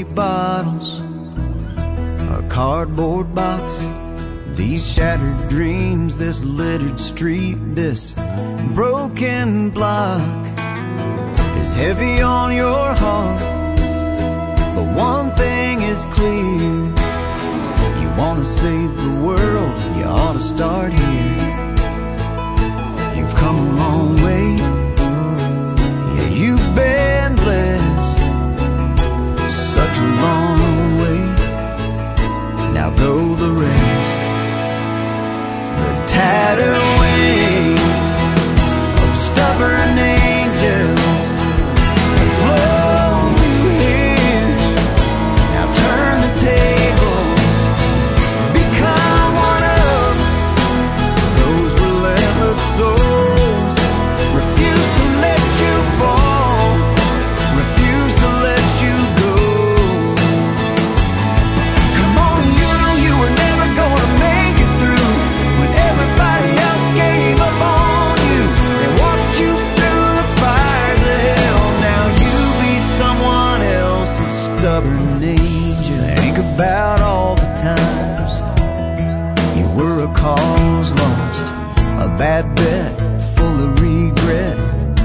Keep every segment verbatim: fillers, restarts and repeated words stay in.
empty bottles, a cardboard box, these shattered dreams, this littered street, this broken block is heavy on your heart. But one thing is clear, you wanna save the world, you ought to start here. You've come a long way, yeah, you've been blessed, such a long way. Now go the rest. The tattered wings of stubborn angels have flown you here. Now turn the tables, become one of those relentless souls. Refuse to let you fall, refuse to let you go. Come on, you know you were never gonna make it through when everybody else gave up on you. They walked you through the fires of hell. Now you be someone else's stubborn angel. Think about all the times you were a cause lost, a bad bet full of regret,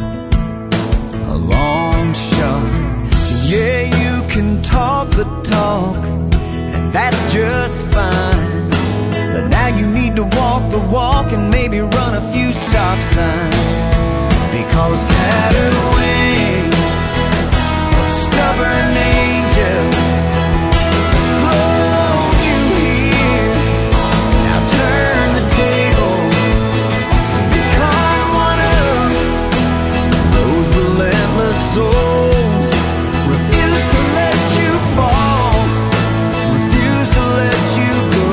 a long shot. Yeah, you can talk the talk, and that's just fine. But now you need to walk the walk and maybe run a few stop signs. Because tattered wings of stubborn angels have flown you here. Now turn the tables, become one of those relentless souls. Refuse to let you fall, refuse to let you go.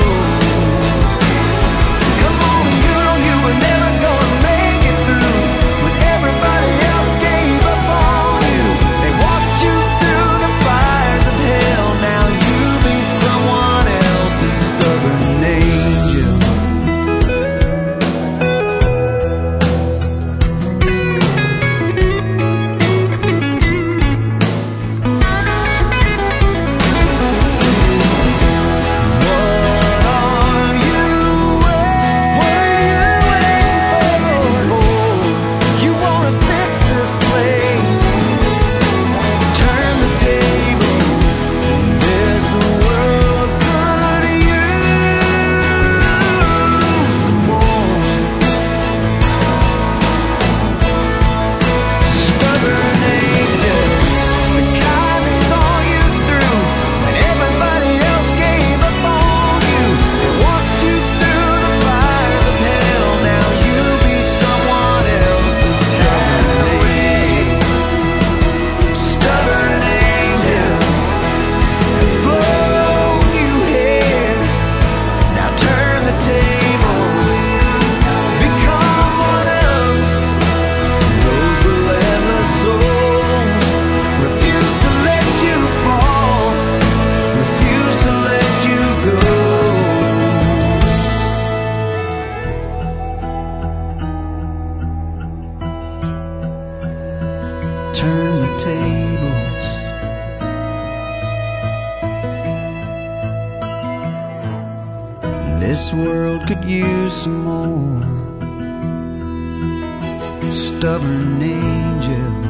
Come on, you know you were never gonna make it through when everybody else gave up on you. They walked you through the fires of hell. Now you be someone else's stubborn angel. What are you waiting for? You wanna fix this place, turn the table. This world could use some more stubborn angels, the kind that saw you through when everybody else gave up on you. They walked you through the fires of hell. Now you be someone else's stubborn angel. Stubborn angels have flown you here. Now turn the tables, become one of those relentless souls. Refuse to let you fall, refuse to let you go. Turn the tables, this world could use some more stubborn angels.